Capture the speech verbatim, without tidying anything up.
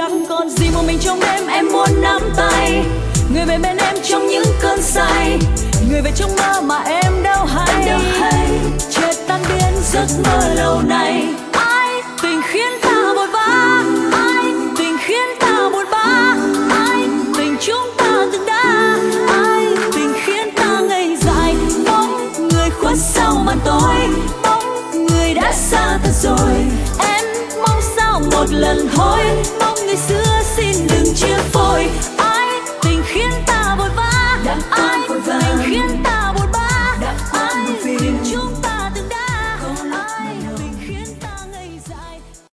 chẳng còn gì một mình trong đêm. Em muốn nắm tay người về bên em trong những cơn say, người về trong mơ mà em đâu hay, đâu hay. Chết tan biến giấc mơ lâu nay. Ai tình khiến ta vội vã, ai tình khiến ta buồn bã, ai tình chúng ta từng đã, ai tình khiến ta ngây dại. Bóng người khuất sau màn tối, bóng người đã xa thật rồi. Em mong sao một lần thôi.